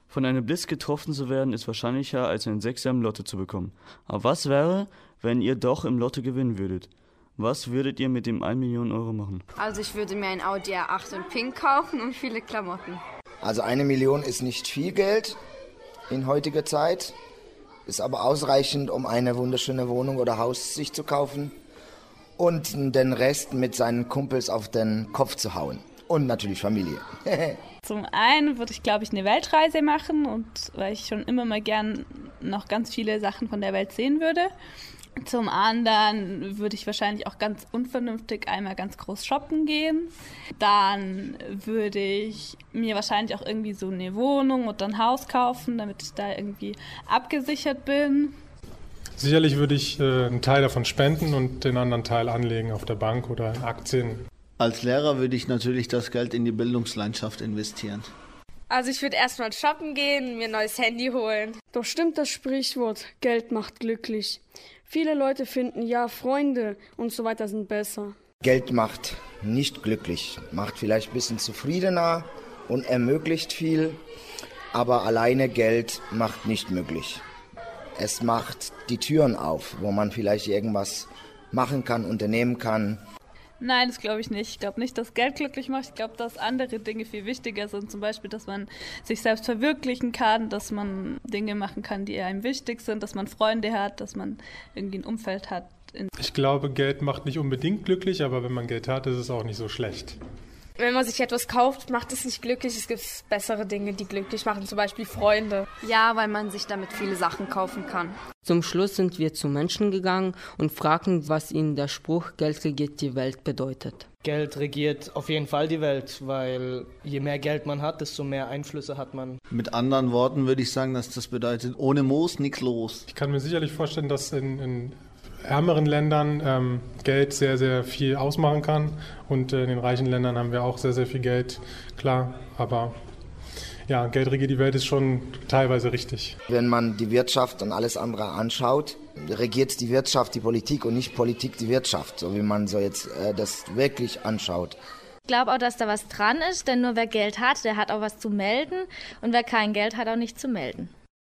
Von einem Blitz getroffen zu werden, ist wahrscheinlicher, als einen Sechser im Lotto zu bekommen. Aber was wäre, wenn ihr doch im Lotto gewinnen würdet? Was würdet ihr mit dem 1 Million Euro machen? Also ich würde mir ein Audi R8 in Pink kaufen und viele Klamotten. Also 1 Million ist nicht viel Geld in heutiger Zeit, ist aber ausreichend, um eine wunderschöne Wohnung oder Haus sich zu kaufen und den Rest mit seinen Kumpels auf den Kopf zu hauen. Und natürlich Familie. Zum einen würde ich, glaube ich, eine Weltreise machen, und weil ich schon immer mal gern noch ganz viele Sachen von der Welt sehen würde. Zum anderen würde ich wahrscheinlich auch ganz unvernünftig einmal ganz groß shoppen gehen. Dann würde ich mir wahrscheinlich auch irgendwie so eine Wohnung oder ein Haus kaufen, damit ich da irgendwie abgesichert bin. Sicherlich würde ich einen Teil davon spenden und den anderen Teil anlegen auf der Bank oder in Aktien. Als Lehrer würde ich natürlich das Geld in die Bildungslandschaft investieren. Also ich würde erstmal shoppen gehen, mir ein neues Handy holen. Doch stimmt das Sprichwort, Geld macht glücklich. Viele Leute finden, ja, Freunde und so weiter sind besser. Geld macht nicht glücklich, macht vielleicht ein bisschen zufriedener und ermöglicht viel, aber alleine Geld macht nicht möglich. Es macht die Türen auf, wo man vielleicht irgendwas machen kann, unternehmen kann. Nein, das glaube ich nicht. Ich glaube nicht, dass Geld glücklich macht. Ich glaube, dass andere Dinge viel wichtiger sind. Zum Beispiel, dass man sich selbst verwirklichen kann, dass man Dinge machen kann, die einem wichtig sind, dass man Freunde hat, dass man irgendwie ein Umfeld hat. Ich glaube, Geld macht nicht unbedingt glücklich, aber wenn man Geld hat, ist es auch nicht so schlecht. Wenn man sich etwas kauft, macht es nicht glücklich. Es gibt bessere Dinge, die glücklich machen, zum Beispiel Freunde. Ja, weil man sich damit viele Sachen kaufen kann. Zum Schluss sind wir zu Menschen gegangen und fragten, was ihnen der Spruch Geld regiert die Welt bedeutet. Geld regiert auf jeden Fall die Welt, weil je mehr Geld man hat, desto mehr Einflüsse hat man. Mit anderen Worten würde ich sagen, dass das bedeutet, ohne Moos nichts los. Ich kann mir sicherlich vorstellen, dass in ärmeren Ländern Geld sehr, sehr viel ausmachen kann, und in den reichen Ländern haben wir auch sehr, sehr viel Geld, klar, aber ja, Geld regiert die Welt ist schon teilweise richtig. Wenn man die Wirtschaft und alles andere anschaut, regiert die Wirtschaft die Politik und nicht Politik die Wirtschaft, so wie man so jetzt das wirklich anschaut. Ich glaube auch, dass da was dran ist, denn nur wer Geld hat, der hat auch was zu melden, und wer kein Geld hat, auch nichts zu melden.